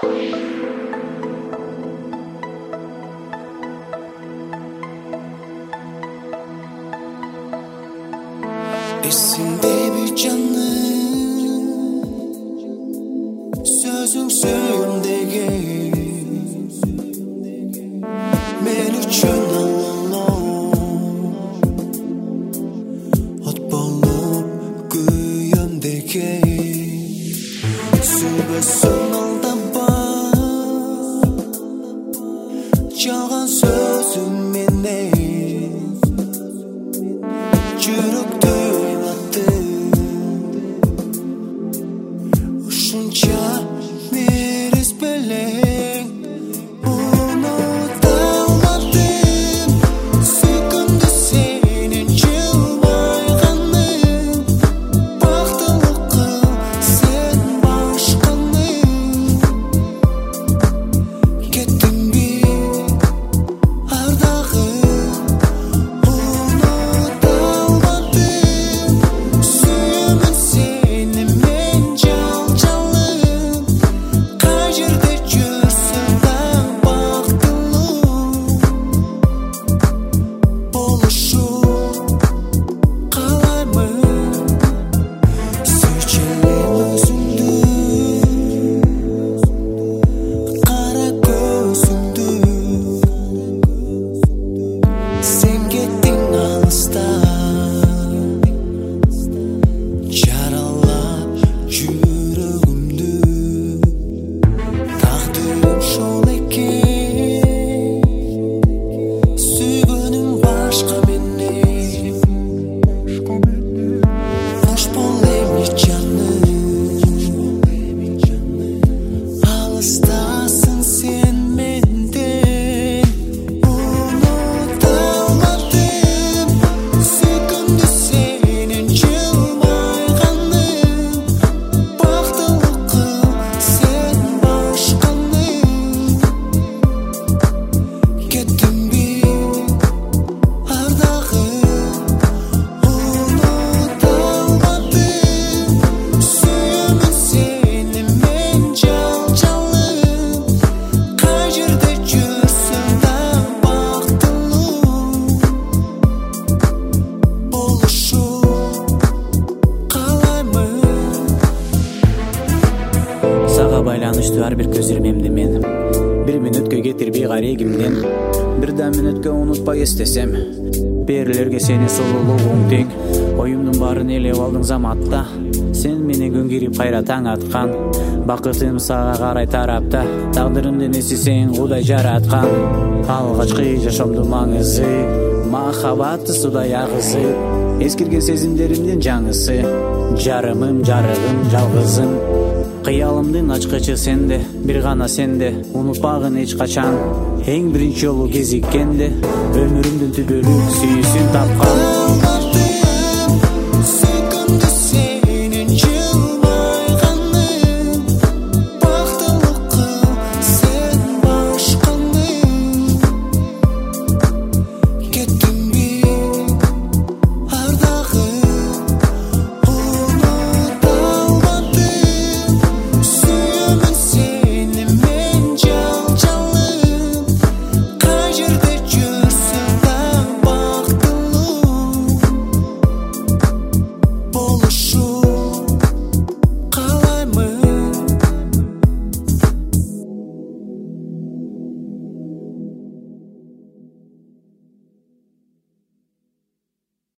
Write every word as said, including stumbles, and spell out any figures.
Esinde bir canım, sözün suyumdaki men üçün Allah'ım ot bolup kuyumdaki sübüsün aldanma çalgan sözün meni жүректі Ушунча мереспелең Уnuta алмадым Сүйкімді сенен жылмайғаның Бақтылық қыл сен башқаның Кеттің бе ардағым Байланыштуу ар бир көз ирмемди мен бир мүнөткө кетирбей карегимден бир да мүнөткө унутпай эстесем берилерге сени сулуулугуң тең оюмдун баарын элеп алдың заматта сен мени көңгирип кайра таң аткан бакытым сага карай тарапта тагдырымды неси сен Кудай жараткан алгачкы жашоомдун маңызы махабатты судай агызы эскирген сезимдеримдин жаңысы жарымым жарыгым жалгызым Кыялымдын ачкычы сенде, бир гана сенде, унутпагын эч качан. Эң биринчи жолу кезиккенде, өмүрүмдүн түбөлүк сүйүүсүн тапкан.